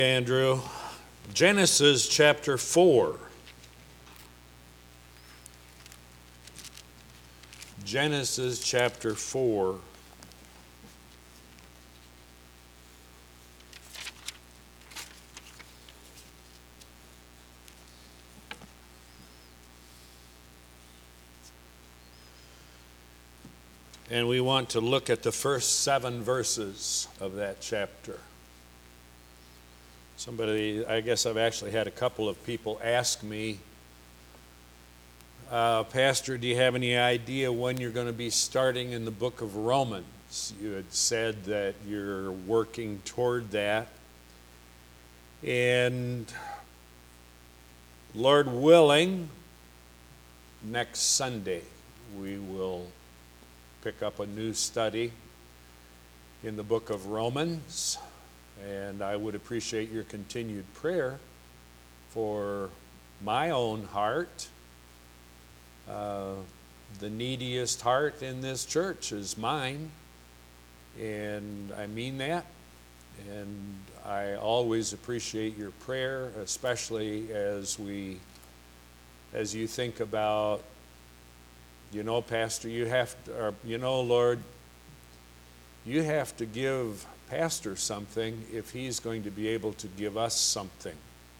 Andrew. Genesis chapter 4. Genesis chapter 4. And we want to look at the first 7 verses of that chapter. I guess I've actually had a couple of people ask me, Pastor, do you have any idea when you're going to be starting in the book of Romans? You had said that you're working toward that. And Lord willing, next Sunday we will pick up a new study in the book of Romans. And I would appreciate your continued prayer for my own heart. The neediest heart in this church is mine, and I mean that. And I always appreciate your prayer, especially as you think about, Pastor, Lord, you have to give Pastor something if he's going to be able to give us something.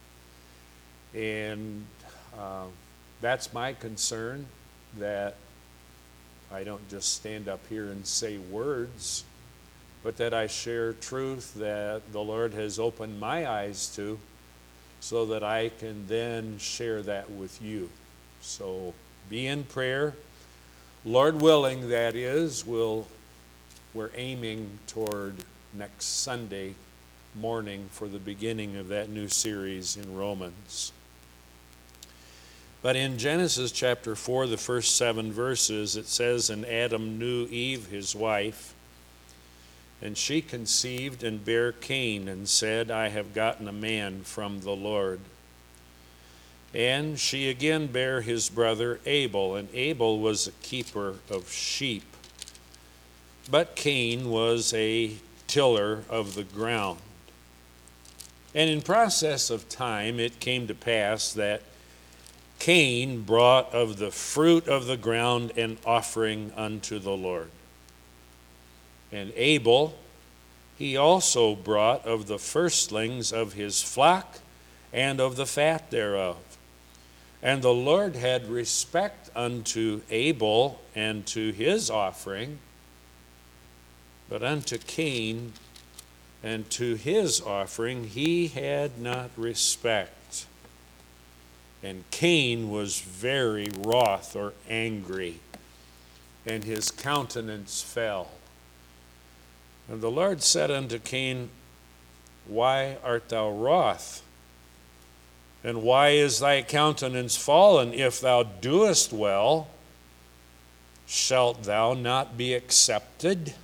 And that's my concern, that I don't just stand up here and say words, but that I share truth that the Lord has opened my eyes to, so that I can then share that with you. So be in prayer. Lord willing, that is, we're aiming toward next Sunday morning for the beginning of that new series in Romans. But in Genesis chapter 4, the first 7 verses, it says, "And Adam knew Eve his wife, and she conceived and bare Cain, and said, I have gotten a man from the Lord. And she again bare his brother Abel, and Abel was a keeper of sheep, but Cain was a tiller of the ground. And in process of time it came to pass that Cain brought of the fruit of the ground an offering unto the Lord. And Abel, he also brought of the firstlings of his flock and of the fat thereof. And the Lord had respect unto Abel and to his offering, but unto Cain and to his offering he had not respect. And Cain was very wroth," or angry, "and his countenance fell. And the Lord said unto Cain, Why art thou wroth? And why is thy countenance fallen? If thou doest well, shalt thou not be accepted?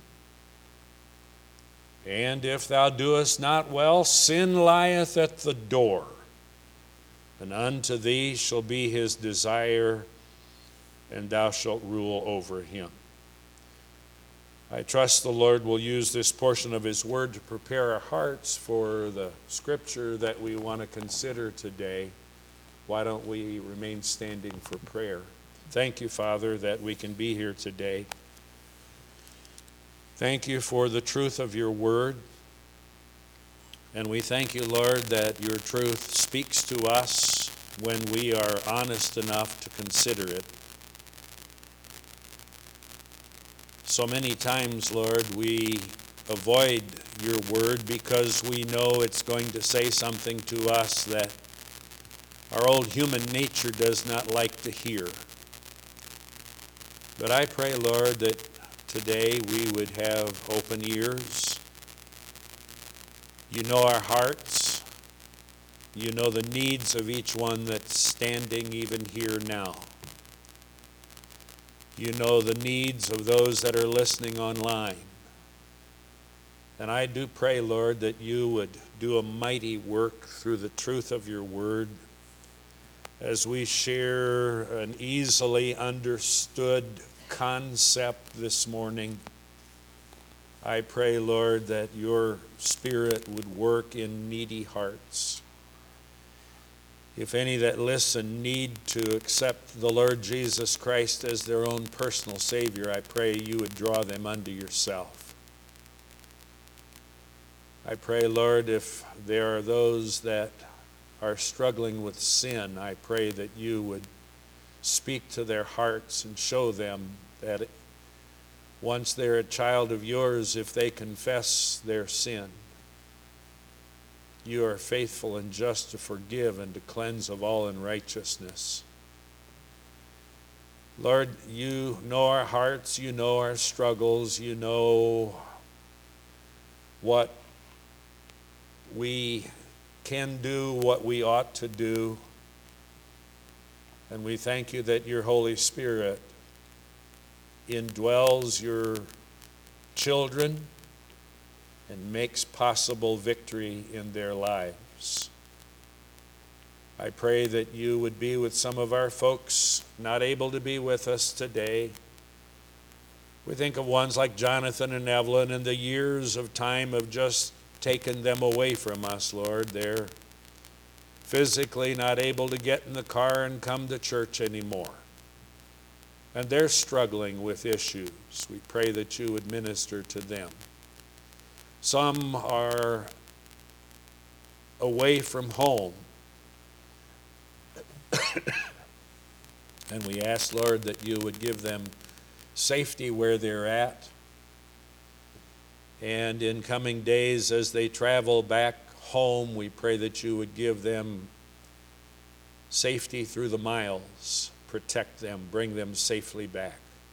And if thou doest not well, sin lieth at the door, and unto thee shall be his desire, and thou shalt rule over him." I trust the Lord will use this portion of his word to prepare our hearts for the scripture that we want to consider today. Why don't we remain standing for prayer? Thank you, Father, that we can be here today. Thank you for the truth of your word. And we thank you, Lord, that your truth speaks to us when we are honest enough to consider it. So many times, Lord, we avoid your word because we know it's going to say something to us that our old human nature does not like to hear. But I pray, Lord, that today we would have open ears. You know our hearts. You know the needs of each one that's standing even here now. You know the needs of those that are listening online. And I do pray, Lord, that you would do a mighty work through the truth of your word as we share an easily understood concept this morning. I pray, Lord, that your Spirit would work in needy hearts. If any that listen need to accept the Lord Jesus Christ as their own personal Savior, I pray you would draw them unto yourself. I pray, Lord, if there are those that are struggling with sin, I pray that you would speak to their hearts and show them that once they're a child of yours, if they confess their sin, you are faithful and just to forgive and to cleanse of all unrighteousness. Lord, you know our hearts, you know our struggles, you know what we can do, what we ought to do. And we thank you that your Holy Spirit indwells your children and makes possible victory in their lives. I pray that you would be with some of our folks not able to be with us today. We think of ones like Jonathan and Evelyn, and the years of time have just taken them away from us, Lord. They're physically not able to get in the car and come to church anymore. And they're struggling with issues. We pray that you would minister to them. Some are away from home. And we ask, Lord, that you would give them safety where they're at. And in coming days, as they travel back home, we pray that you would give them safety through the miles. Protect them, bring them safely back.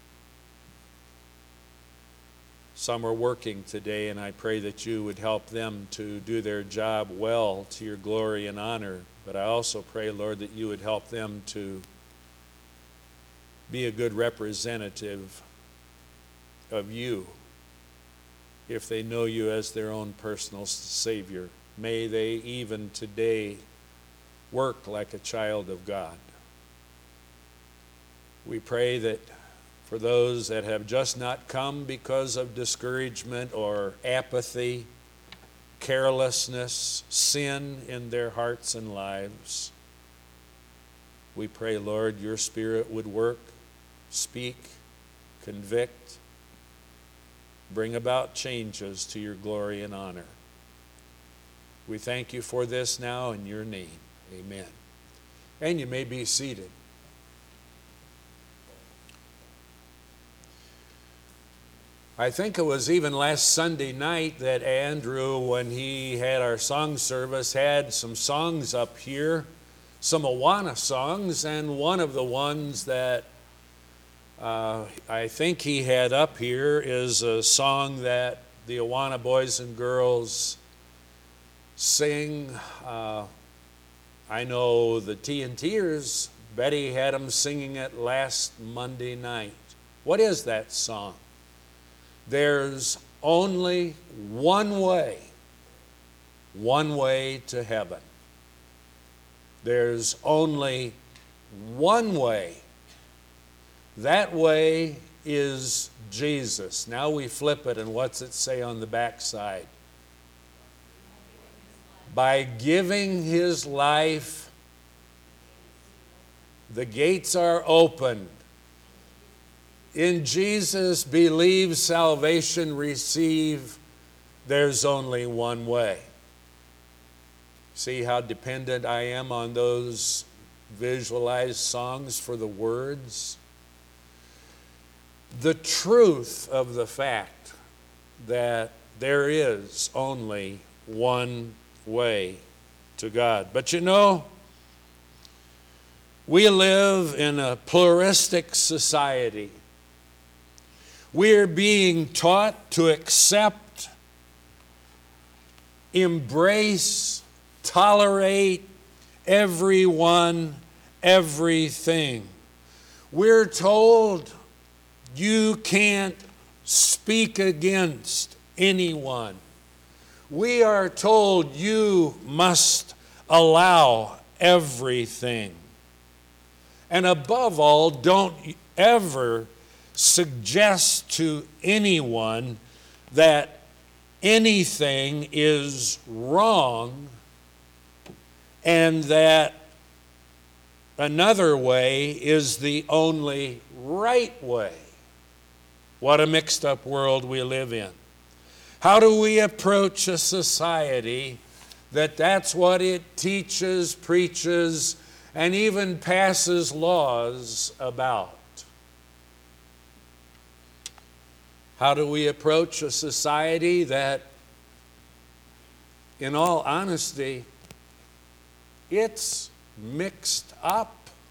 Some are working today, and I pray that you would help them to do their job well to your glory and honor. But I also pray, Lord, that you would help them to be a good representative of you if they know you as their own personal Savior. May they even today work like a child of God. We pray that for those that have just not come because of discouragement or apathy, carelessness, sin in their hearts and lives, we pray, Lord, your Spirit would work, speak, convict, bring about changes to your glory and honor. We thank you for this now in your name. Amen. And you may be seated. I think it was even last Sunday night that Andrew, when he had our song service, had some songs up here, some Awana songs, and one of the ones that I think he had up here is a song that the Awana boys and girls sing. I know the T&Ters, Betty had them singing it last Monday night. What is that song? There's only one way to heaven. There's only one way. That way is Jesus. Now we flip it, and what's it say on the back side? By giving his life, the gates are opened. In Jesus, believe, salvation, receive. There's only one way. See how dependent I am on those visualized songs for the words? The truth of the fact that there is only one way to God. But you know, we live in a pluralistic society. We're being taught to accept, embrace, tolerate everyone, everything. We're told you can't speak against anyone. We are told you must allow everything. And above all, don't ever suggest to anyone that anything is wrong and that another way is the only right way. What a mixed up world we live in. How do we approach a society that's what it teaches, preaches, and even passes laws about? How do we approach a society that, in all honesty, it's mixed up?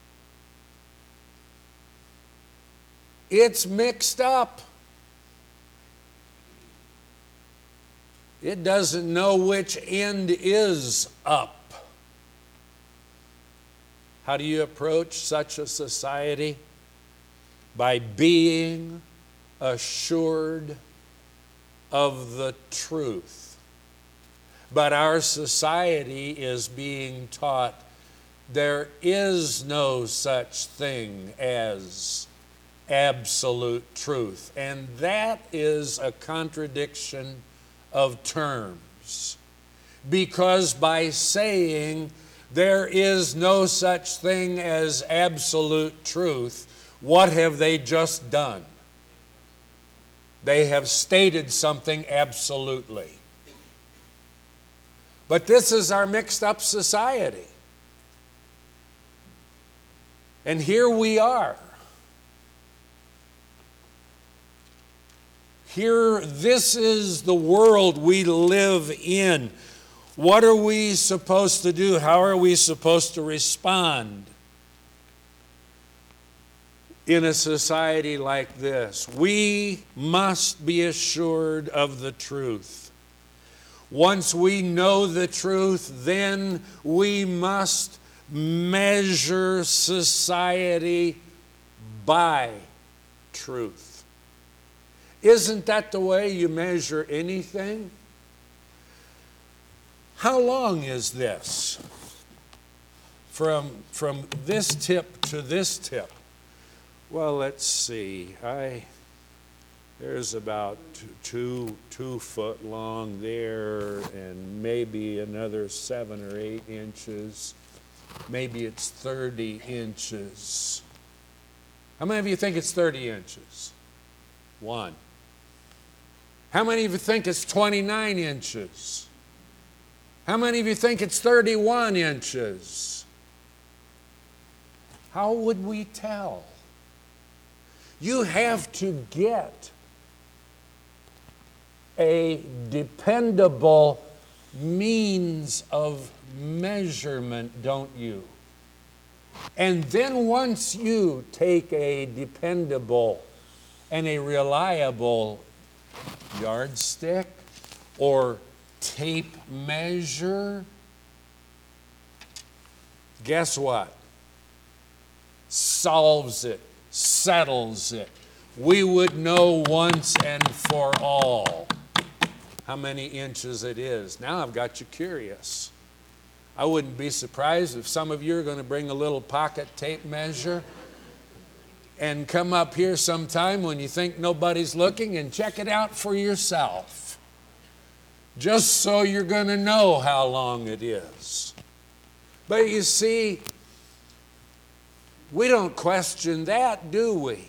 It's mixed up. It doesn't know which end is up. How do you approach such a society? By being assured of the truth. But our society is being taught there is no such thing as absolute truth. And that is a contradiction of terms. Because by saying there is no such thing as absolute truth, what have they just done? They have stated something absolutely. But this is our mixed up society. And here we are. Here, this is the world we live in. What are we supposed to do? How are we supposed to respond in a society like this? We must be assured of the truth. Once we know the truth, then we must measure society by truth. Isn't that the way you measure anything? How long is this? From this tip to this tip? Well, let's see. There's about two foot long there, and maybe another 7 or 8 inches. Maybe it's 30 inches. How many of you think it's 30 inches? 1. How many of you think it's 29 inches? How many of you think it's 31 inches? How would we tell? You have to get a dependable means of measurement, don't you? And then once you take a dependable and a reliable yardstick or tape measure, guess what? Solves it, settles it. We would know once and for all how many inches it is. Now I've got you curious. I wouldn't be surprised if some of you are going to bring a little pocket tape measure and come up here sometime when you think nobody's looking and check it out for yourself. Just so you're going to know how long it is. But you see, we don't question that, do we?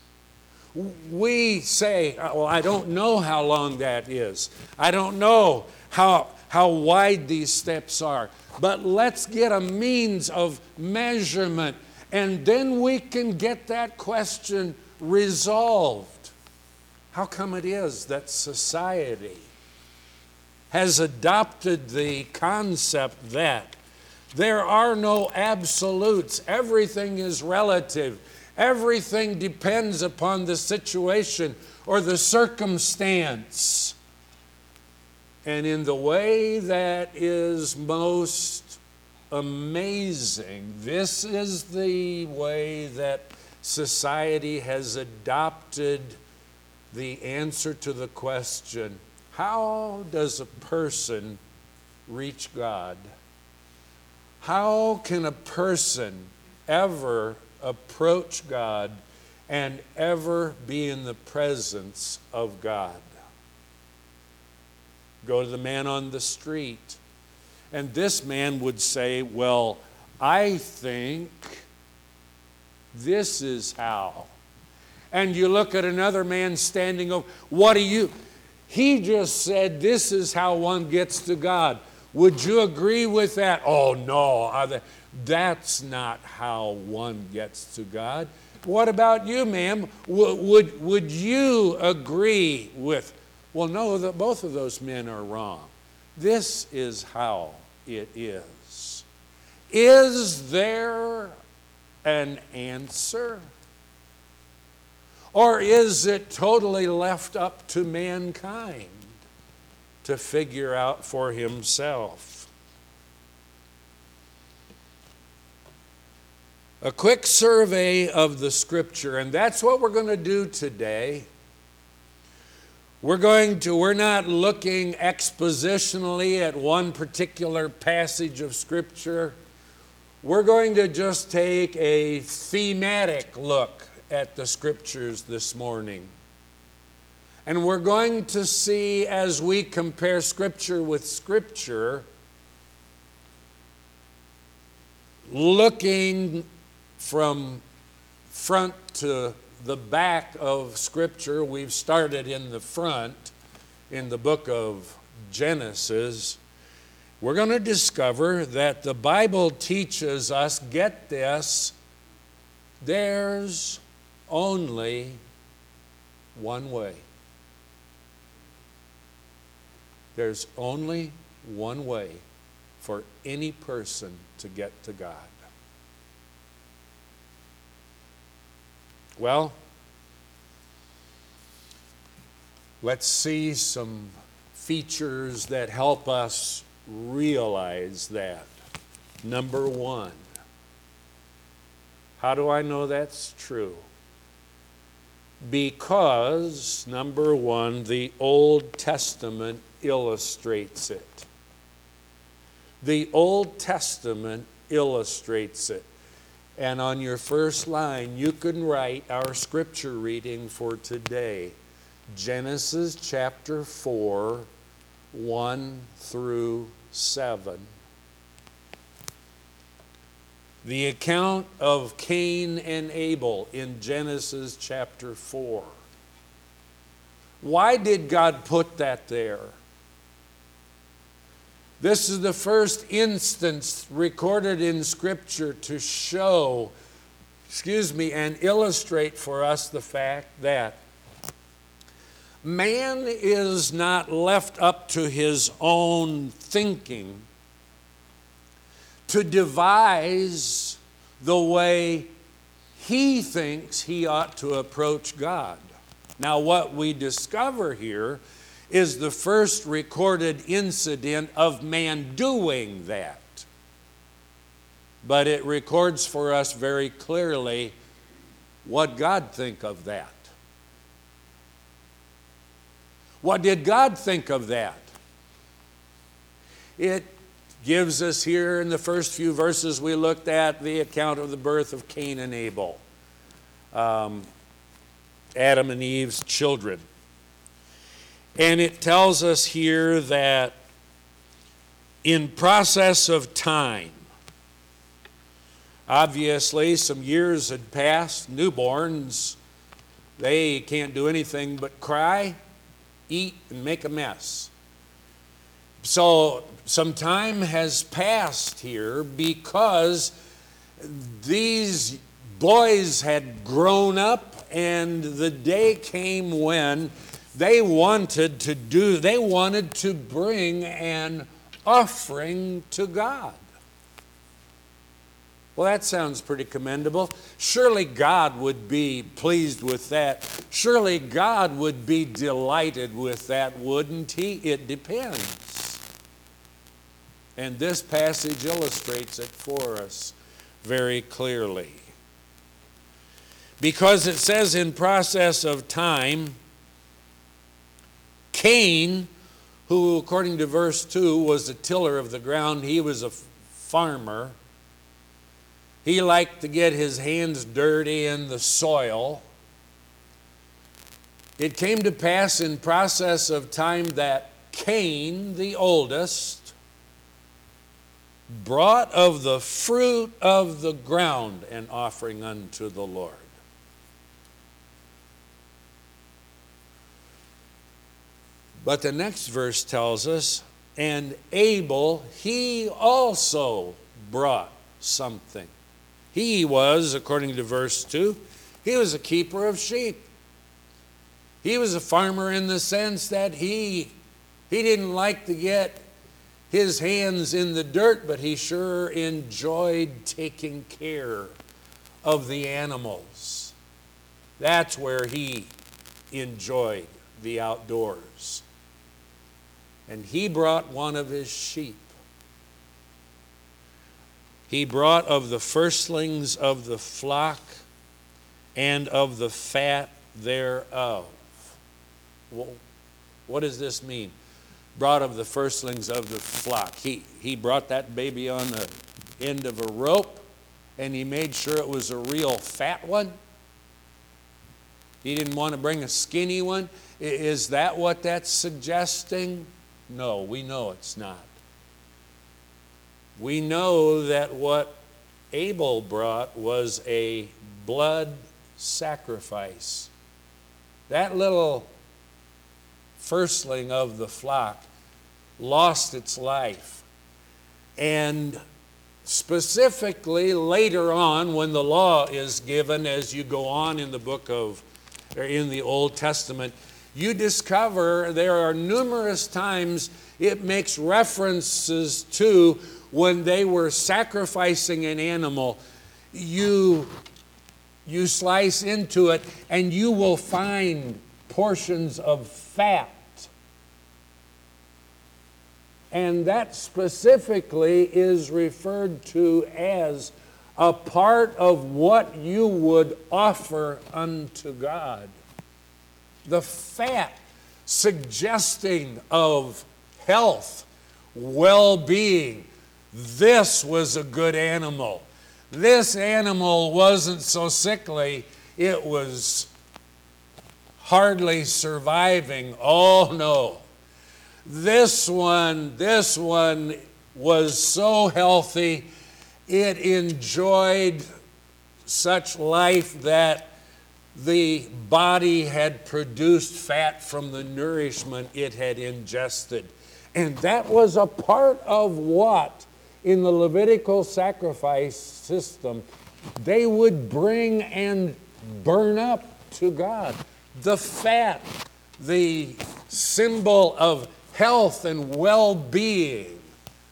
We say, well, I don't know how long that is. I don't know how wide these steps are. But let's get a means of measurement, and then we can get that question resolved. How come it is that society has adopted the concept that there are no absolutes? Everything is relative. Everything depends upon the situation or the circumstance. And in the way that is most amazing, this is the way that society has adopted the answer to the question, how does a person reach God? How can a person ever approach God and ever be in the presence of God? Go to the man on the street. And this man would say, well, I think this is how. And you look at another man standing over, what do you? He just said this is how one gets to God. Would you agree with that? Oh, no, that's not how one gets to God. What about you, ma'am? Would you agree with? Well, no, both of those men are wrong. This is how it is. Is there an answer? Or is it totally left up to mankind to figure out for himself? A quick survey of the Scripture, and that's what we're going to do today. We're not looking expositionally at one particular passage of Scripture. We're going to just take a thematic look at the Scriptures this morning. And we're going to see, as we compare Scripture with Scripture, looking from front to the back of Scripture. We've started in the front in the book of Genesis. We're going to discover that the Bible teaches us, get this, there's only one way. There's only one way for any person to get to God. Well, let's see some features that help us realize that. Number one, how do I know that's true? Because, number one, the Old Testament illustrates it. The Old Testament illustrates it. And on your first line, you can write our scripture reading for today. Genesis chapter 4, 1 through 7. The account of Cain and Abel in Genesis chapter 4. Why did God put that there? This is the first instance recorded in Scripture to show, and illustrate for us the fact that man is not left up to his own thinking to devise the way he thinks he ought to approach God. Now, what we discover here is the first recorded incident of man doing that. But it records for us very clearly what God think of that. What did God think of that? It gives us here in the first few verses we looked at the account of the birth of Cain and Abel, Adam and Eve's children. And it tells us here that in process of time, obviously some years had passed. Newborns, they can't do anything but cry, eat, and make a mess. So some time has passed here because these boys had grown up, and the day came when they wanted to bring an offering to God. Well, that sounds pretty commendable. Surely God would be pleased with that. Surely God would be delighted with that, wouldn't He? It depends. And this passage illustrates it for us very clearly. Because it says in process of time, Cain, who according to verse 2 was a tiller of the ground, he was a farmer. He liked to get his hands dirty in the soil. It came to pass in process of time that Cain, the oldest, brought of the fruit of the ground an offering unto the Lord. But the next verse tells us, and Abel, he also brought something. He was, according to verse 2, he was a keeper of sheep. He was a farmer in the sense that he didn't like to get his hands in the dirt, but he sure enjoyed taking care of the animals. That's where he enjoyed the outdoors. And he brought one of his sheep. He brought of the firstlings of the flock and of the fat thereof. Well, what does this mean? Brought of the firstlings of the flock. He brought that baby on the end of a rope, and he made sure it was a real fat one. He didn't want to bring a skinny one. Is that what that's suggesting? No, we know it's not. We know that what Abel brought was a blood sacrifice. That little firstling of the flock lost its life. And specifically later on, when the law is given, as you go on in the in the Old Testament, you discover there are numerous times it makes references to when they were sacrificing an animal. You slice into it and you will find portions of fat. And that specifically is referred to as a part of what you would offer unto God. The fat suggesting of health, well-being. This was a good animal. This animal wasn't so sickly, it was hardly surviving. Oh no. This one was so healthy, it enjoyed such life that the body had produced fat from the nourishment it had ingested. And that was a part of what, in the Levitical sacrifice system, they would bring and burn up to God. The fat, the symbol of health and well-being.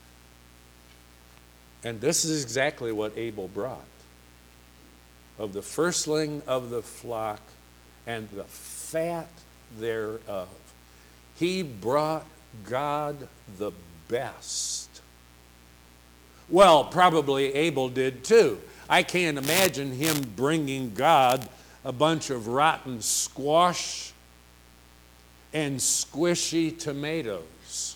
And this is exactly what Abel brought. Of the firstling of the flock and the fat thereof. He brought God the best. Well, probably Abel did too. I can't imagine him bringing God a bunch of rotten squash and squishy tomatoes.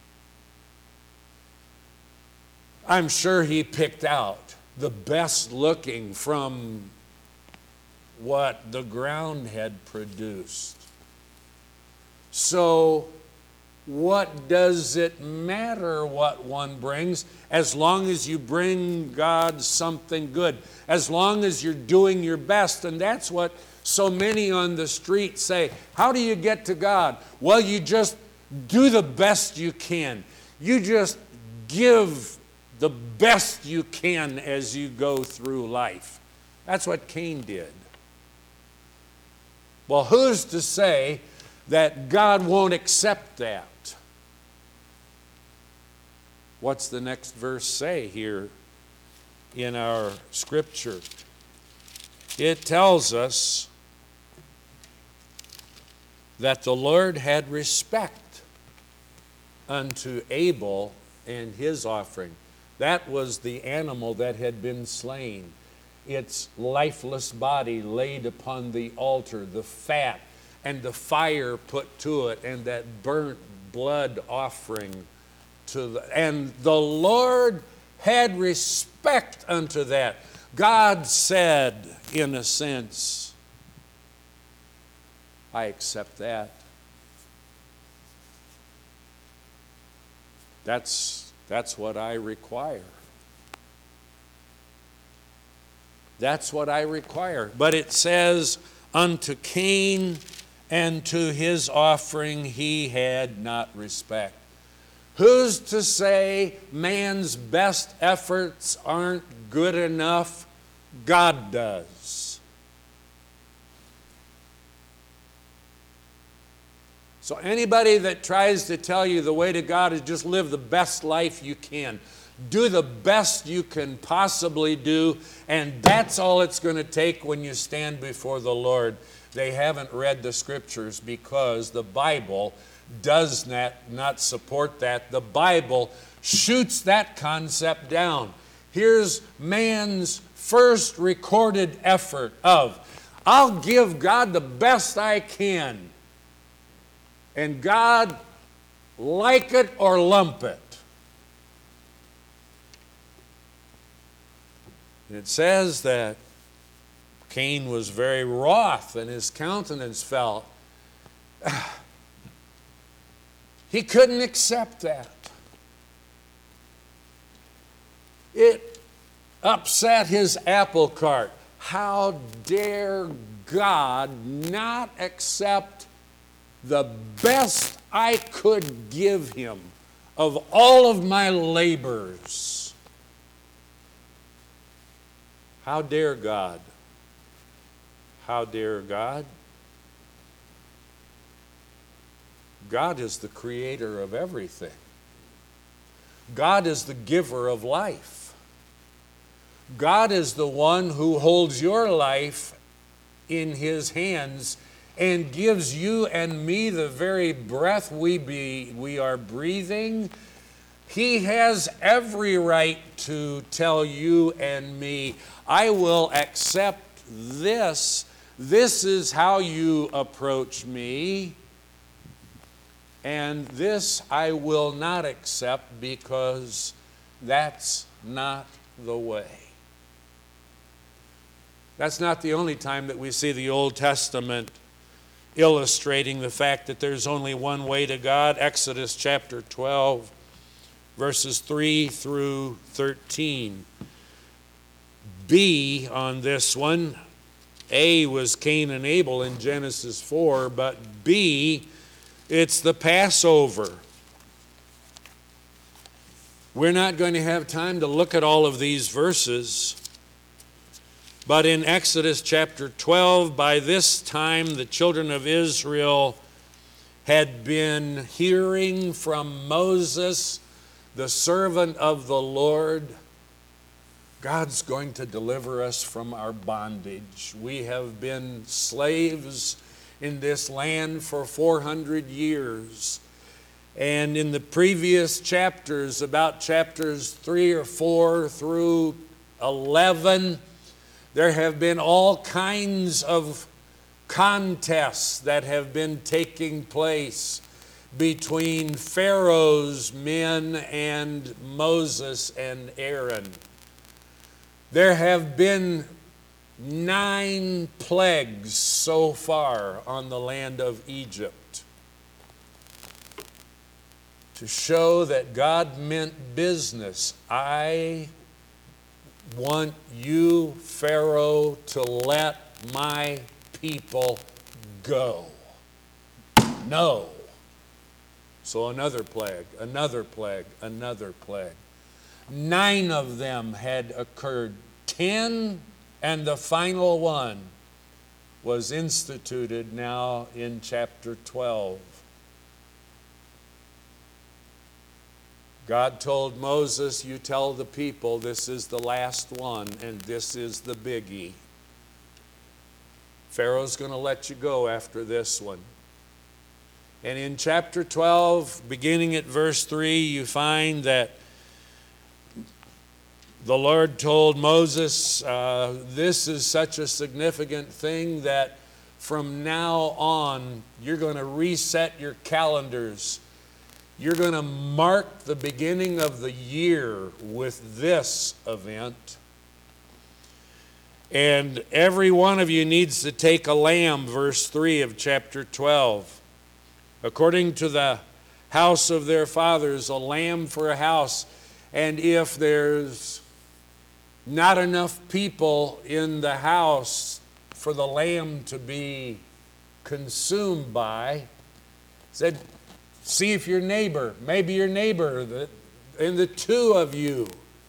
I'm sure he picked out the best looking from what the ground had produced. So, what does it matter what one brings, as long as you bring God something good, as long as you're doing your best? And that's what so many on the street say. How do you get to God? Well, you just do the best you can. You just give the best you can as you go through life. That's what Cain did. Well, who's to say that God won't accept that? What's the next verse say here in our scripture? It tells us that the Lord had respect unto Abel and his offering. That was the animal that had been slain. Its lifeless body laid upon the altar, the fat and the fire put to it, and that burnt blood offering and the Lord had respect unto that. God said, in a sense, I accept that. That's what I require. That's what I require. But it says, unto Cain and to his offering he had not respect. Who's to say man's best efforts aren't good enough? God does. So anybody that tries to tell you the way to God is just live the best life you can, do the best you can possibly do, and that's all it's going to take when you stand before the Lord, they haven't read the Scriptures, because the Bible does not support that. The Bible shoots that concept down. Here's man's first recorded effort of, I'll give God the best I can, and God, like it or lump it. And it says that Cain was very wroth, and his countenance fell. He couldn't accept that. It upset his apple cart. How dare God not accept the best I could give him of all of my labors? How dare God? How dare God? God is the creator of everything. God is the giver of life. God is the one who holds your life in His hands and gives you and me the very breath we are breathing. He has every right to tell you and me, I will accept this. This is how you approach me. And this I will not accept, because that's not the way. That's not the only time that we see the Old Testament illustrating the fact that there's only one way to God. Exodus chapter 12, verses 3 through 13. B on this one. A was Cain and Abel in Genesis 4, but B, it's the Passover. We're not going to have time to look at all of these verses, but in Exodus chapter 12, by this time the children of Israel had been hearing from Moses, the servant of the Lord, God's going to deliver us from our bondage. We have been slaves in this land for 400 years. And in the previous chapters, about chapters 3 or 4 through 11, there have been all kinds of contests that have been taking place between Pharaoh's men and Moses and Aaron. There have been 9 plagues so far on the land of Egypt, to show that God meant business. I want you, Pharaoh, to let my people go. No. So another plague, another plague, another plague. 9 of them had occurred. 10, and the final one was instituted now in chapter 12. God told Moses, you tell the people this is the last one, and this is the biggie. Pharaoh's going to let you go after this one. And in chapter 12, beginning at verse 3, you find that the Lord told Moses, this is such a significant thing that from now on, you're going to reset your calendars. You're going to mark the beginning of the year with this event. And every one of you needs to take a lamb, verse 3 of chapter 12. According to the house of their fathers, a lamb for a house. And if there's not enough people in the house for the lamb to be consumed by, said, see if your neighbor, maybe your neighbor, and the two of you,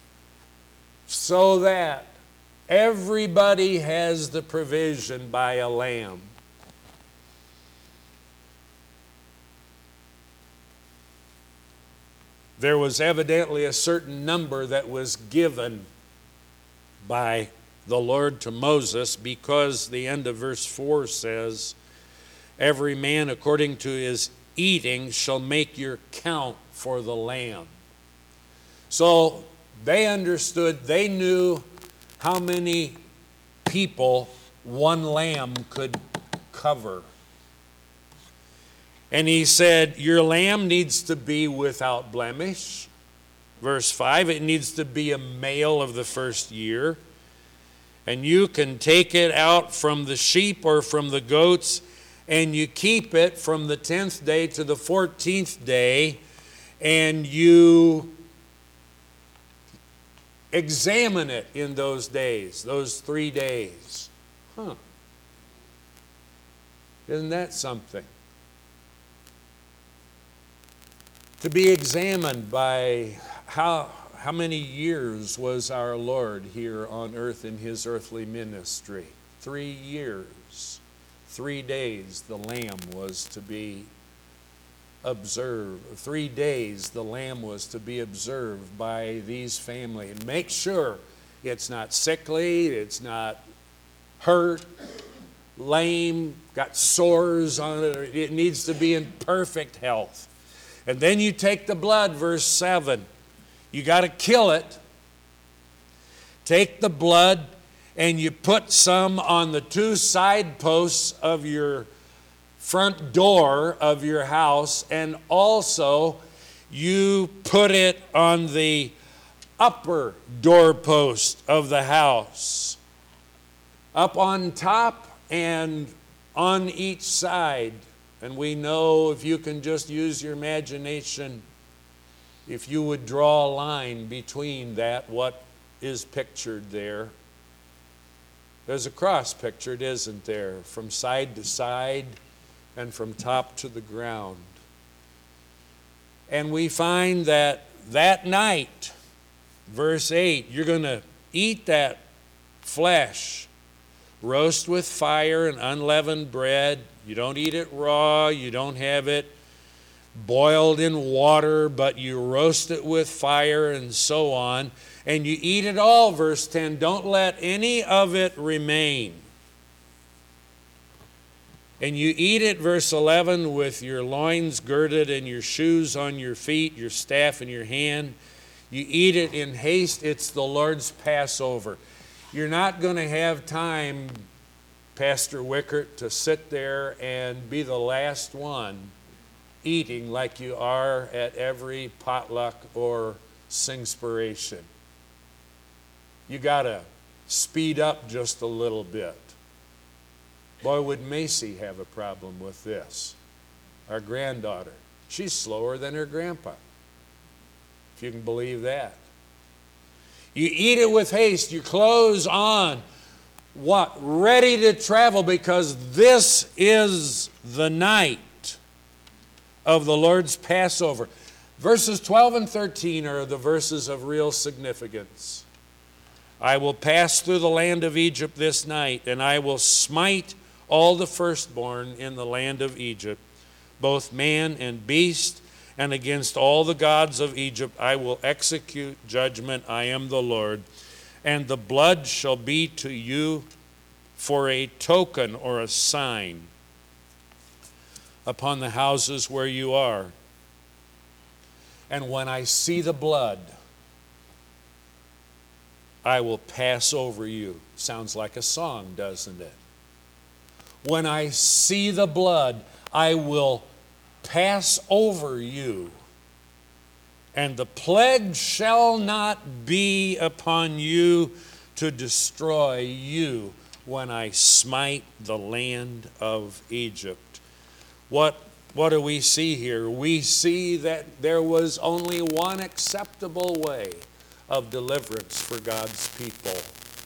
so that everybody has the provision by a lamb. There was evidently a certain number that was given by the Lord to Moses, because the end of verse 4 says, every man according to his eating shall make your count for the lamb. So they understood, they knew how many people one lamb could cover. And he said, your lamb needs to be without blemish. Verse 5, it needs to be a male of the first year. And you can take it out from the sheep or from the goats, and you keep it from the 10th day to the 14th day, and you examine it in those days, those 3 days. Isn't that something? To be examined by how many years was our Lord here on earth in his earthly ministry? 3 years. 3 days the lamb was to be observed. 3 days the lamb was to be observed by these family. And make sure it's not sickly, it's not hurt, lame, got sores on it. It needs to be in perfect health. And then you take the blood, verse 7. You got to kill it. Take the blood and you put some on the 2 side posts of your front door of your house, and also you put it on the upper doorpost of the house, up on top and on each side. And we know, if you can just use your imagination, if you would draw a line between that, what is pictured there. There's a cross pictured, isn't there? From side to side and from top to the ground. And we find that night, verse 8, you're going to eat that flesh, roast with fire and unleavened bread. You don't eat it raw, you don't have it boiled in water, but you roast it with fire and so on. And you eat it all, verse 10. Don't let any of it remain. And you eat it, verse 11, with your loins girded and your shoes on your feet, your staff in your hand. You eat it in haste. It's the Lord's Passover. You're not going to have time, Pastor Wickert, to sit there and be the last one eating like you are at every potluck or singspiration. You got to speed up just a little bit. Boy, would Macy have a problem with this. Our granddaughter. She's slower than her grandpa, if you can believe that. You eat it with haste. Your clothes on. What? Ready to travel, because this is the night of the Lord's Passover. Verses 12 and 13 are the verses of real significance. I will pass through the land of Egypt this night, and I will smite all the firstborn in the land of Egypt, both man and beast, and against all the gods of Egypt I will execute judgment. I am the Lord. And the blood shall be to you for a token or a sign upon the houses where you are. And when I see the blood, I will pass over you. Sounds like a song, doesn't it? When I see the blood, I will pass over you, and the plague shall not be upon you to destroy you when I smite the land of Egypt. What What do we see here? We see that there was only one acceptable way of deliverance for God's people.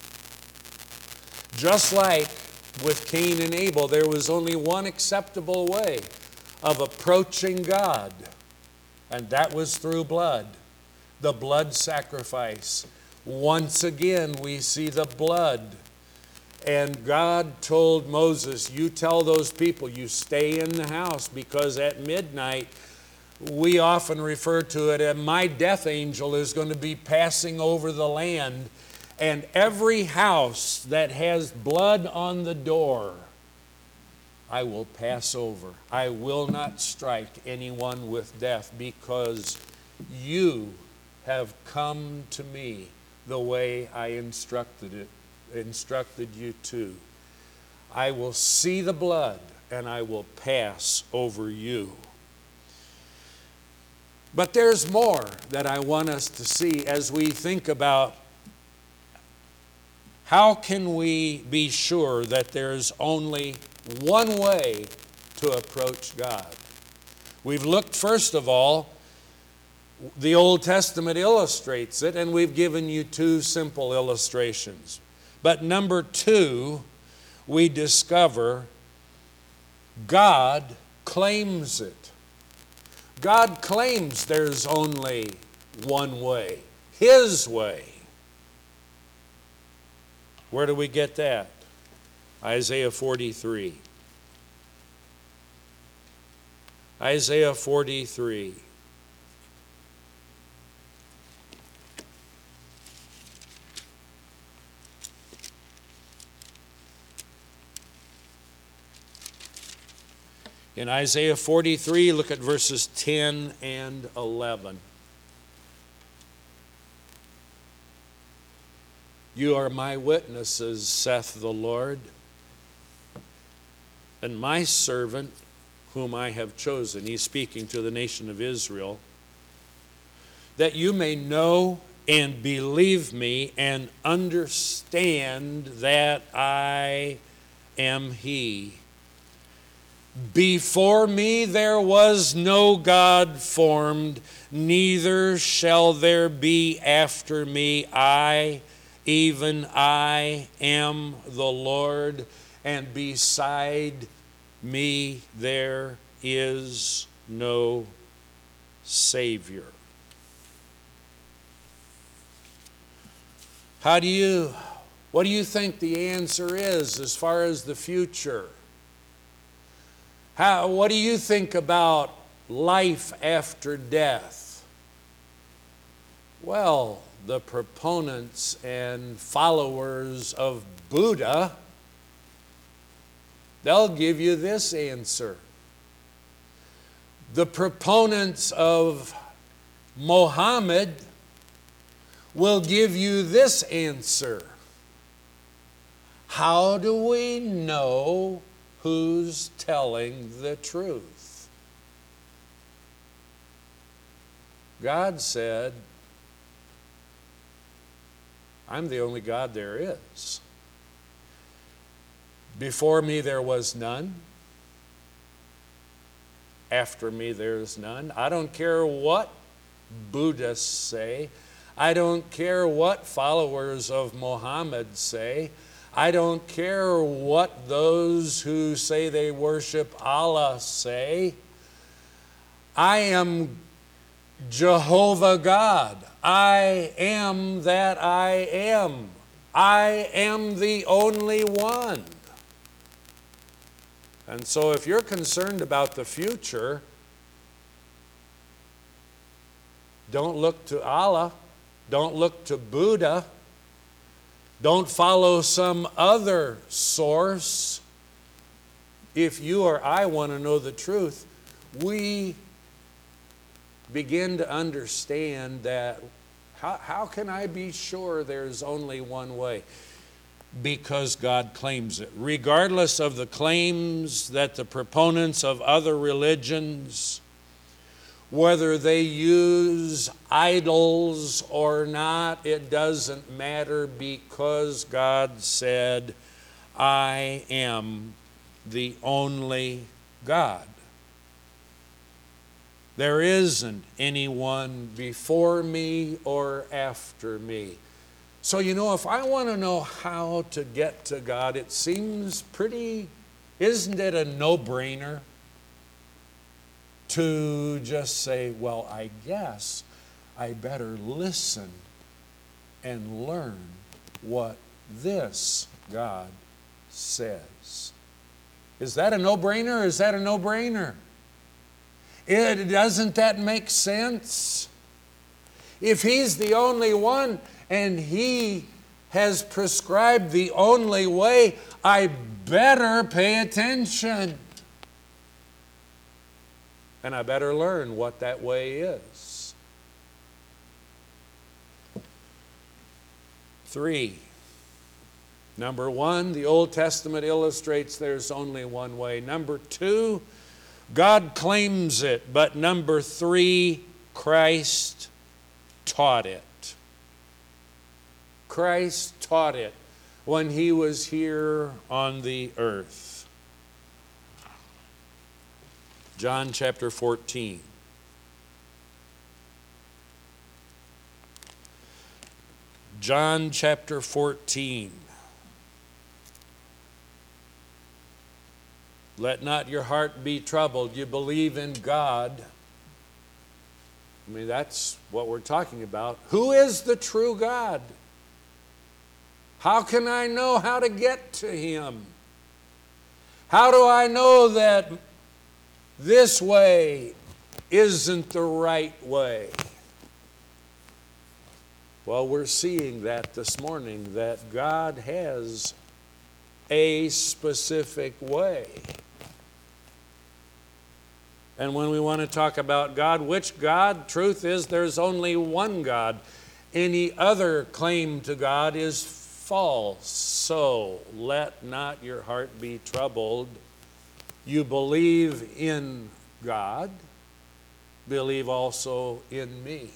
Just like with Cain and Abel, there was only one acceptable way of approaching God, and that was through blood, the blood sacrifice. Once again, we see the blood. And God told Moses, you tell those people, you stay in the house, because at midnight, we often refer to it as my death angel is going to be passing over the land, and every house that has blood on the door, I will pass over. I will not strike anyone with death, because you have come to me the way I instructed you to. I will see the blood and I will pass over you. But there's more that I want us to see as we think about how can we be sure that there's only one way to approach God. We've looked, first of all, the Old Testament illustrates it, and we've given you two simple illustrations. But number two, we discover God claims it. God claims there's only one way, His way. Where do we get that? Isaiah 43. Isaiah 43. In Isaiah 43, look at verses 10 and 11. You are my witnesses, saith the Lord, and my servant whom I have chosen. He's speaking to the nation of Israel. That you may know and believe me and understand that I am He. Before me there was no God formed, neither shall there be after me. I, even I, am the Lord, and beside me there is no Savior. What do you think the answer is as far as the future? What do you think about life after death? Well, the proponents and followers of Buddha, they'll give you this answer. The proponents of Mohammed will give you this answer. How do we know who's telling the truth? God said, I'm the only God there is. Before me there was none. After me there's none. I don't care what Buddhists say. I don't care what followers of Muhammad say. I don't care what those who say they worship Allah say. I am Jehovah God. I am that I am. I am the only one. And so if you're concerned about the future, don't look to Allah. Don't look to Buddha. Don't follow some other source. If you or I want to know the truth, we begin to understand that how can I be sure there's only one way? Because God claims it. Regardless of the claims that the proponents of other religions, whether they use idols or not, it doesn't matter, because God said, I am the only God. There isn't anyone before me or after me. So, if I want to know how to get to God, it seems isn't it a no-brainer to just say, well, I guess I better listen and learn what this God says. Is that a no-brainer or is that a no-brainer? Doesn't that make sense? If He's the only one and He has prescribed the only way, I better pay attention. And I better learn what that way is. 3. Number 1, the Old Testament illustrates there's only one way. Number 2, God claims it. But number 3, Christ taught it. Christ taught it when He was here on the earth. John chapter 14. John chapter 14. Let not your heart be troubled. You believe in God. That's what we're talking about. Who is the true God? How can I know how to get to Him? How do I know that this way isn't the right way? Well, we're seeing that this morning, that God has a specific way. And when we want to talk about God, which God? Truth is, there's only one God. Any other claim to God is false. So let not your heart be troubled. You believe in God, believe also in me.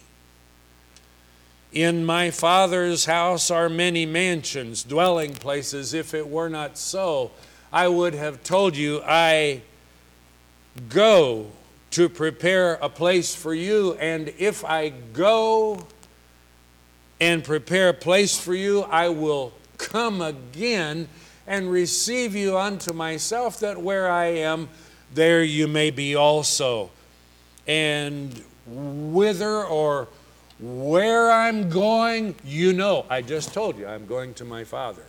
In my Father's house are many mansions, dwelling places. If it were not so, I would have told you, I go to prepare a place for you, and if I go and prepare a place for you, I will come again and receive you unto myself, that where I am, there you may be also. And whither or where I'm going, I just told you, I'm going to my Father.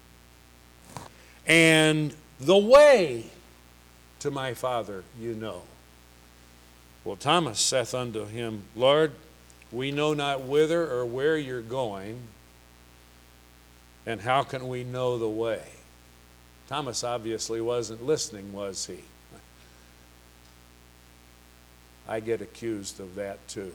And the way to my Father, Well, Thomas saith unto him, Lord, we know not whither or where you're going, and how can we know the way? Thomas obviously wasn't listening, was he? I get accused of that too.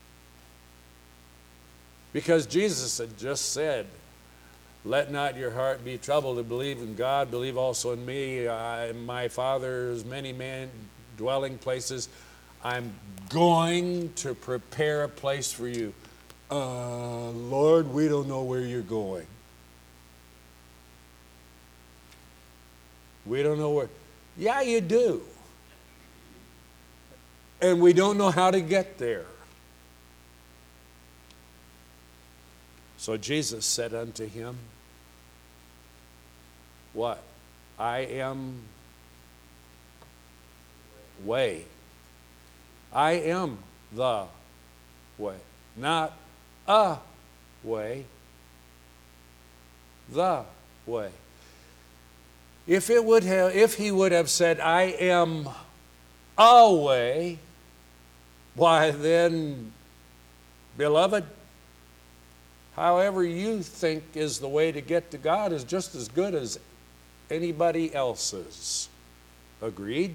Because Jesus had just said, let not your heart be troubled, to believe in God, believe also in me. My Father's many dwelling places. I'm going to prepare a place for you. Lord, we don't know where you're going. We don't know where. Yeah, you do. And we don't know how to get there. So Jesus said unto him, what? I am way. I am the way. Not a way. The way. If he would have said, I am a way, why then, beloved, however you think is the way to get to God is just as good as anybody else's. Agreed?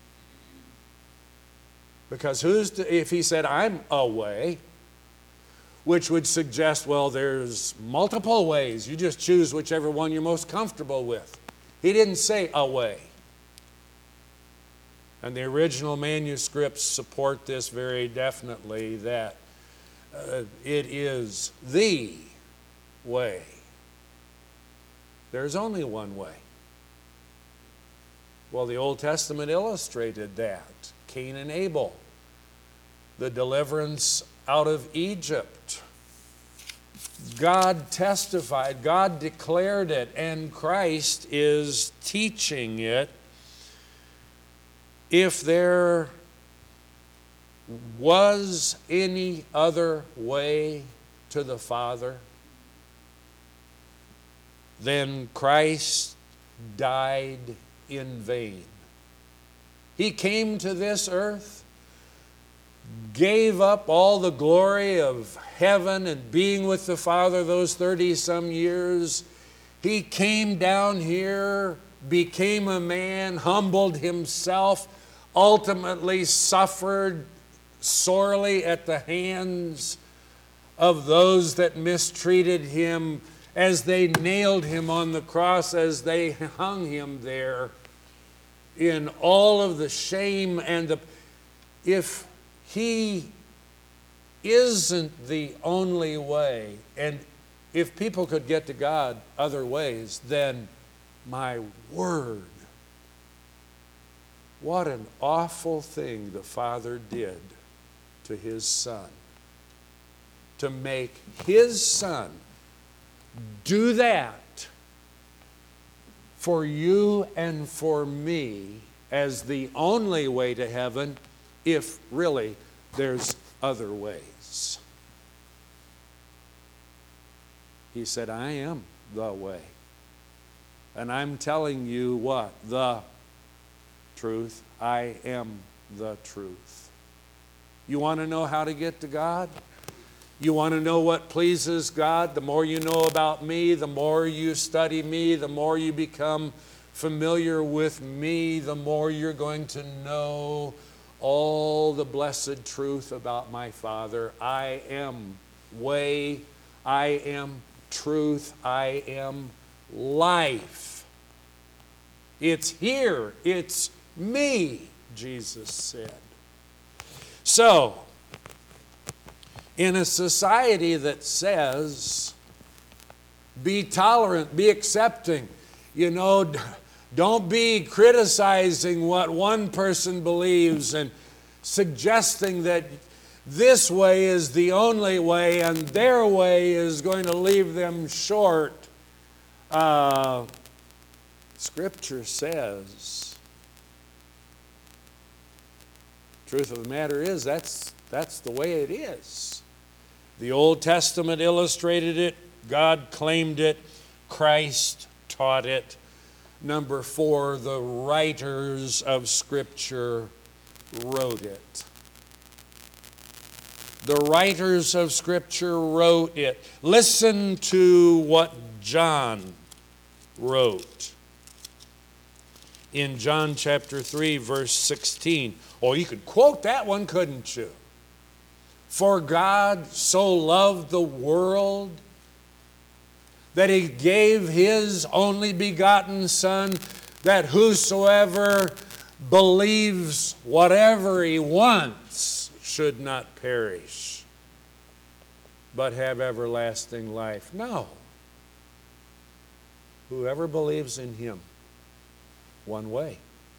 Because if he said, I'm a way, which would suggest, well, there's multiple ways. You just choose whichever one you're most comfortable with. He didn't say a way. And the original manuscripts support this very definitely, that it is the way. There's only one way. Well, the Old Testament illustrated that. Cain and Abel. the deliverance out of Egypt. God testified, God declared it, and Christ is teaching it. If there was any other way to the Father, then Christ died in vain. He came to this earth, gave up all the glory of heaven and being with the Father those 30-some years. He came down here, became a man, humbled himself, ultimately suffered sorely at the hands of those that mistreated him as they nailed him on the cross, as they hung him there in all of the shame and the... If he isn't the only way, and if people could get to God other ways, then my word, what an awful thing the Father did to his Son. To make his Son do that for you and for me as the only way to heaven, if really there's other ways. He said, I am the way. And I'm telling you what? The truth. I am the truth. You want to know how to get to God? You want to know what pleases God? The more you know about me, the more you study me, the more you become familiar with me, the more you're going to know all the blessed truth about my Father. I am way, I am truth, I am life. It's here, it's me, Jesus said. So, in a society that says, be tolerant, be accepting, don't be criticizing what one person believes and suggesting that this way is the only way and their way is going to leave them short. Scripture says, truth of the matter is, that's the way it is. The Old Testament illustrated it. God claimed it. Christ taught it. Number 4, the writers of Scripture wrote it. The writers of Scripture wrote it. Listen to what John wrote. In John chapter 3, verse 16. Oh, you could quote that one, couldn't you? For God so loved the world that he gave his only begotten Son, that whosoever believes whatever he wants should not perish, but have everlasting life. No. Whoever believes in him, one way,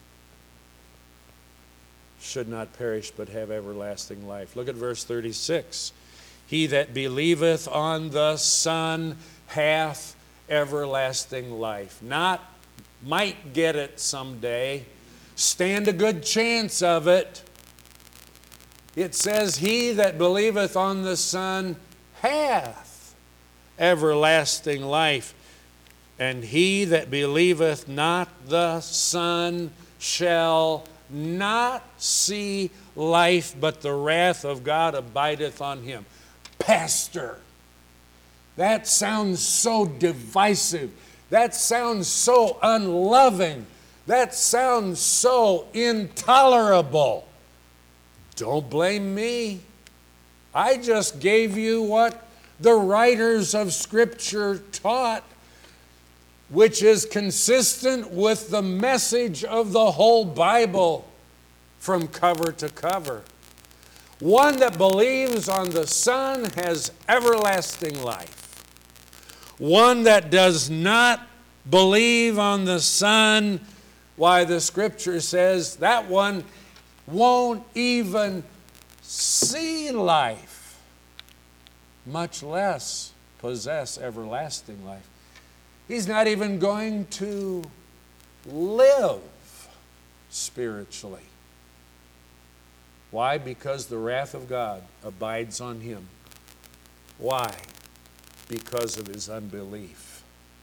should not perish but have everlasting life. Look at verse 36. He that believeth on the Son hath everlasting life. Not might get it someday. Stand a good chance of it. It says, he that believeth on the Son hath everlasting life. And he that believeth not the Son shall not see life, but the wrath of God abideth on him. Pastor, that sounds so divisive. That sounds so unloving. That sounds so intolerable. Don't blame me. I just gave you what the writers of Scripture taught, which is consistent with the message of the whole Bible from cover to cover. One that believes on the Son has everlasting life. One that does not believe on the Son, why, the Scripture says that one won't even see life, much less possess everlasting life. He's not even going to live spiritually. Why? Because the wrath of God abides on him. Why? Because of his unbelief.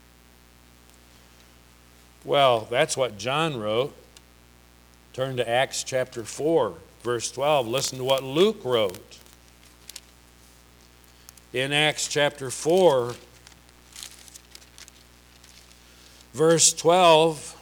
Well, that's what John wrote. Turn to Acts chapter 4, verse 12. Listen to what Luke wrote. In Acts chapter 4, verse 12,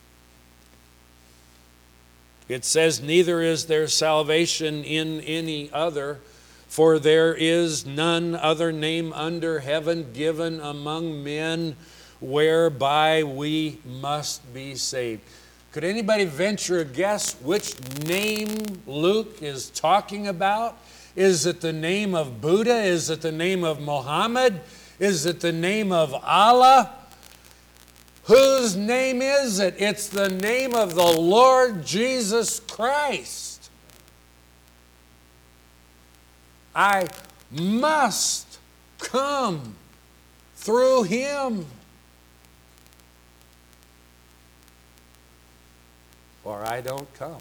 it says, "Neither is there salvation in any other, for there is none other name under heaven given among men whereby we must be saved." Could anybody venture a guess which name Luke is talking about? Is it the name of Buddha? Is it the name of Muhammad? Is it the name of Allah? Whose name is it? It's the name of the Lord Jesus Christ. I must come through him, or I don't come.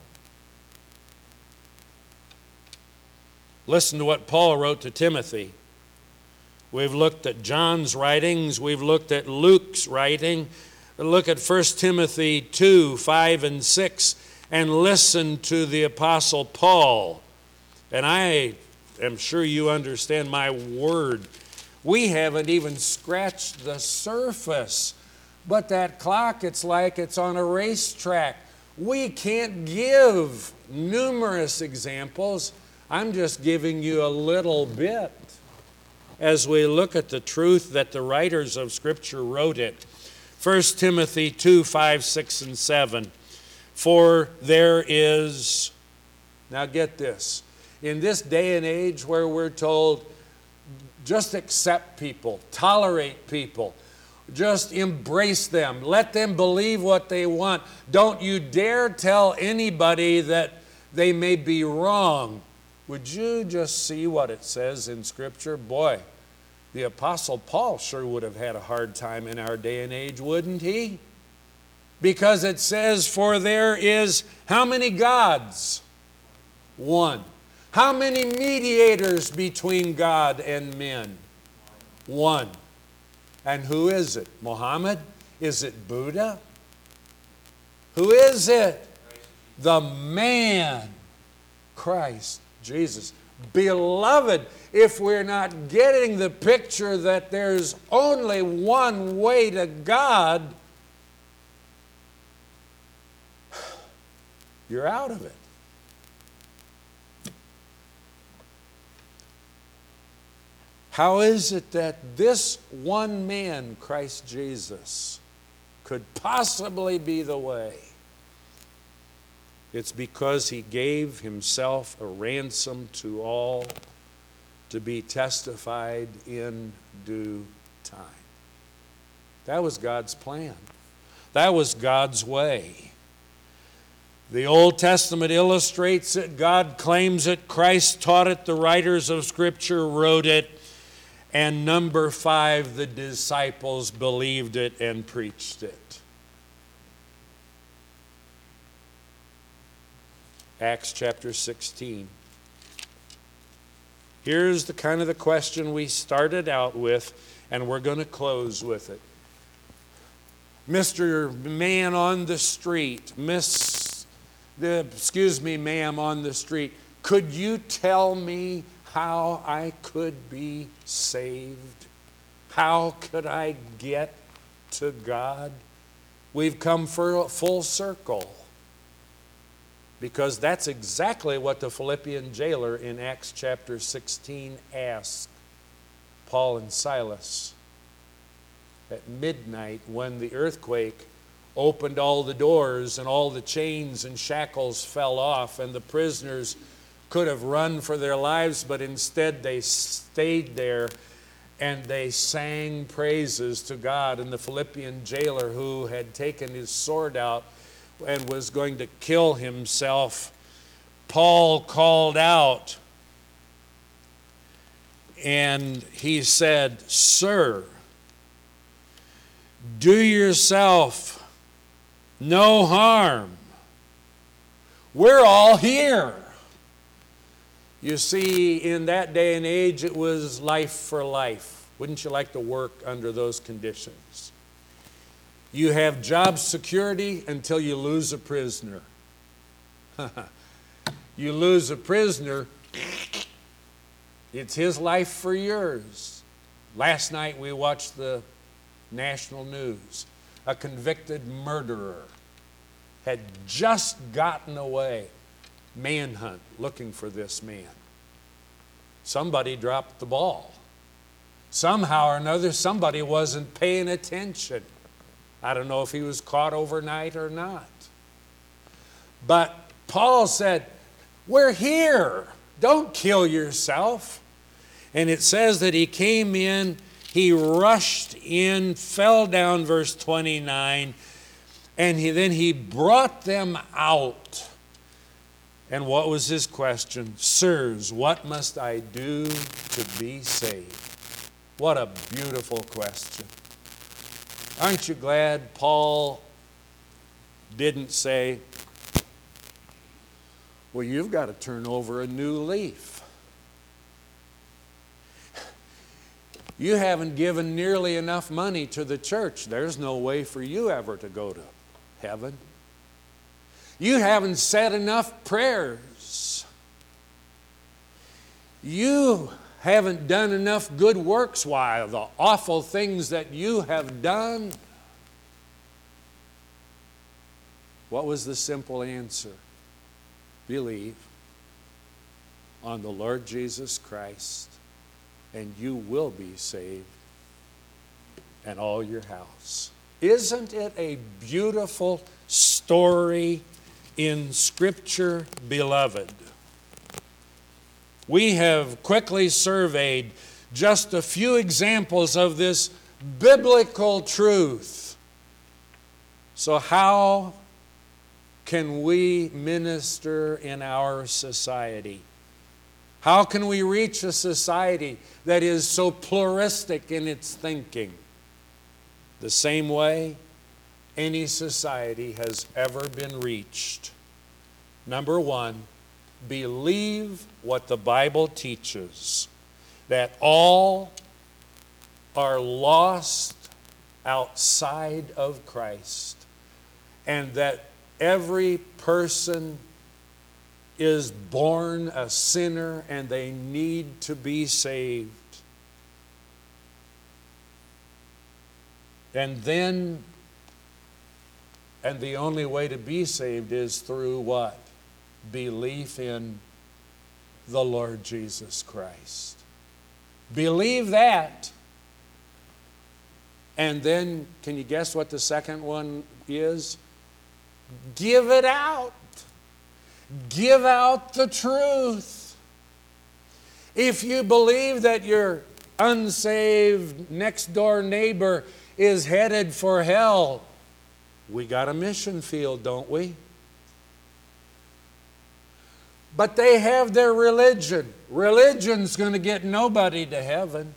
Listen to what Paul wrote to Timothy. We've looked at John's writings. We've looked at Luke's writing. Look at 1 Timothy 2, 5 and 6, and listen to the Apostle Paul. And I am sure you understand my word. We haven't even scratched the surface. But that clock, it's like it's on a racetrack. We can't give numerous examples. I'm just giving you a little bit as we look at the truth that the writers of Scripture wrote it. 1 Timothy 2, 5, 6, and 7. For there is, now get this, in this day and age where we're told, just accept people, tolerate people, just embrace them, let them believe what they want. Don't you dare tell anybody that they may be wrong. Would you just see what it says in Scripture? Boy, the Apostle Paul sure would have had a hard time in our day and age, wouldn't he? Because it says, for there is how many gods? One. How many mediators between God and men? One. And who is it? Muhammad? Is it Buddha? Who is it? The man, Christ Jesus. Beloved, if we're not getting the picture that there's only one way to God, you're out of it. How is it that this one man, Christ Jesus, could possibly be the way? It's because he gave himself a ransom to all to be testified in due time. That was God's plan. That was God's way. The Old Testament illustrates it. God claims it. Christ taught it. The writers of Scripture wrote it. And number 5, the disciples believed it and preached it. Acts chapter 16. Here's the kind of the question we started out with, and we're going to close with it. Mr. Man on the street, ma'am on the street, could you tell me how I could be saved? How could I get to God? We've come full circle. Because that's exactly what the Philippian jailer in Acts chapter 16 asked Paul and Silas. At midnight, when the earthquake opened all the doors and all the chains and shackles fell off and the prisoners could have run for their lives, but instead they stayed there and they sang praises to God. And the Philippian jailer, who had taken his sword out and was going to kill himself, Paul called out, And he said, "Sir, do yourself no harm. We're all here." You see, in that day and age, it was life for life. Wouldn't you like to work under those conditions? You have job security until you lose a prisoner. You lose a prisoner, it's his life for yours. Last night we watched the national news. A convicted murderer had just gotten away. Manhunt looking for this man. Somebody dropped the ball. Somehow or another, somebody wasn't paying attention. I don't know if he was caught overnight or not. But Paul said, "We're here. Don't kill yourself." And it says that he came in, he rushed in, fell down, verse 29, and then he brought them out. And what was his question? "Sirs, what must I do to be saved?" What a beautiful question. Aren't you glad Paul didn't say, "Well, you've got to turn over a new leaf. You haven't given nearly enough money to the church. There's no way for you ever to go to heaven. You haven't said enough prayers. You haven't done enough good works. Why, the awful things that you have done." What was the simple answer? Believe on the Lord Jesus Christ, and you will be saved, and all your house. Isn't it a beautiful story in Scripture, beloved? We have quickly surveyed just a few examples of this biblical truth. So how can we minister in our society? How can we reach a society that is so pluralistic in its thinking? The same way any society has ever been reached. Number one, believe what the Bible teaches, that all are lost outside of Christ, and that every person is born a sinner and they need to be saved. And the only way to be saved is through what? Belief in the Lord Jesus Christ. Believe that. And then, can you guess what the second one is? Give it out. Give out the truth. If you believe that your unsaved next door neighbor is headed for hell, we got a mission field, don't we? But they have their religion. Religion's going to get nobody to heaven.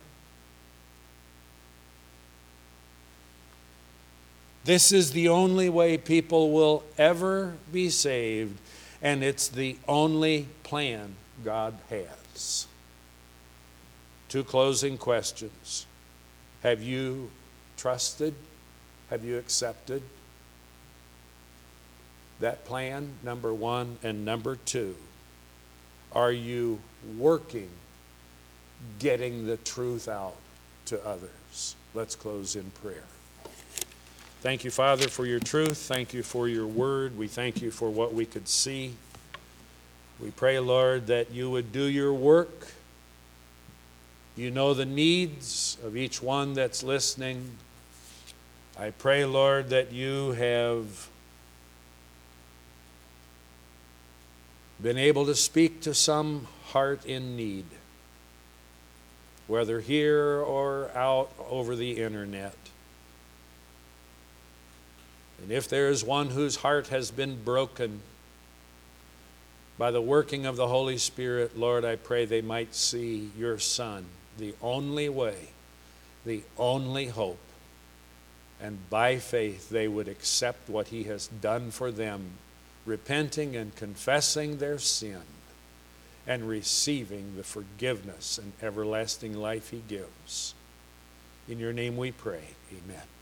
This is the only way people will ever be saved, and it's the only plan God has. Two closing questions. Have you trusted? Have you accepted that plan, number one? And number two, are you working, getting the truth out to others? Let's close in prayer. Thank you, Father, for your truth. Thank you for your word. We thank you for what we could see. We pray, Lord, that you would do your work. You know the needs of each one that's listening. I pray, Lord, that you have been able to speak to some heart in need, whether here or out over the internet. And if there is one whose heart has been broken by the working of the Holy Spirit, Lord, I pray they might see your Son, the only way, the only hope. And by faith they would accept what he has done for them, repenting and confessing their sin and receiving the forgiveness and everlasting life he gives. In your name we pray, amen.